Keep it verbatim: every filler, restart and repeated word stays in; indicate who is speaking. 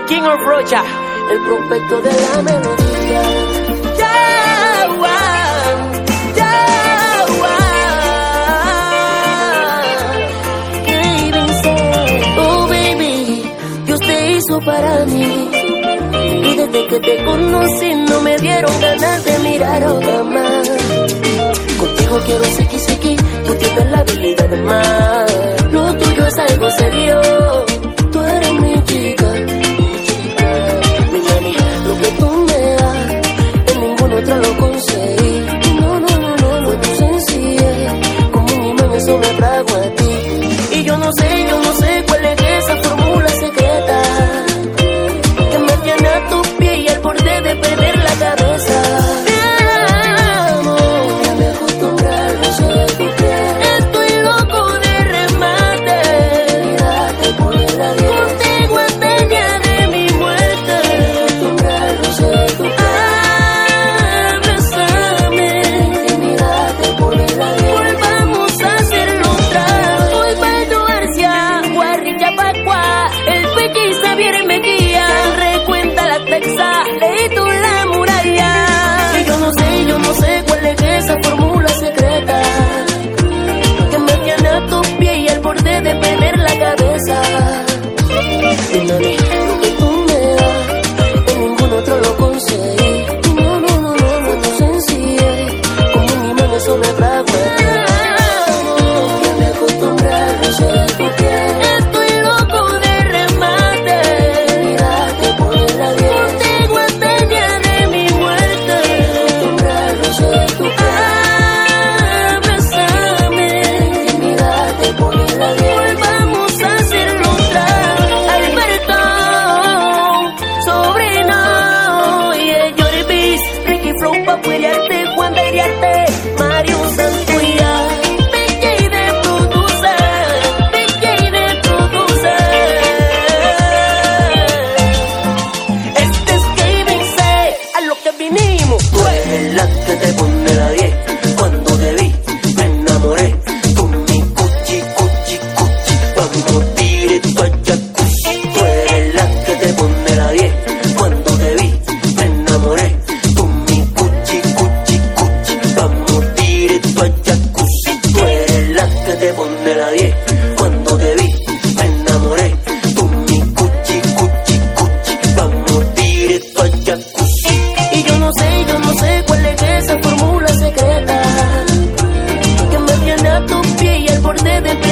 Speaker 1: King of Rocha,
Speaker 2: el prospecto de la melodía.
Speaker 1: Yeah, wow, yeah, wow.
Speaker 2: Baby, say, oh baby, Dios te hizo para mí. Y desde que te conocí no me dieron ganas de mirar a otra más. Contigo quiero sequi sequi, tú tienes la habilidad de más. Lo tuyo es algo serio, tú eres mi chica. Mi nani, lo que tú me das, en ninguna otra lo conseguí. No, no, no, no, no es tu sencillez, como un imán eso me trago a ti. Y yo no sé, yo no sé cuál es esa fórmula secreta que me tiene a tus pies y al borde de perder la cabeza. Leí tú la muralla. Y yo no sé, yo no sé cuál es esa fórmula secreta que me tiene a tus pies y al borde de perder la cabeza. Y nani, lo que tú me das, en ningún otro lo conseguí. No, no, no, no, fue tu sencillez, como un imán eso me trago a ti. Ya me acostumbré a no ser tu piel. Estoy loco de remate, mirarte por la diez. Cuando te vi, me enamoré. Tú mi cuchi, cuchi, cuchi. Vamos directo al jacuzzi. Y yo no sé, yo no sé cuál es esa fórmula secreta que me tiene a tus pies y al borde de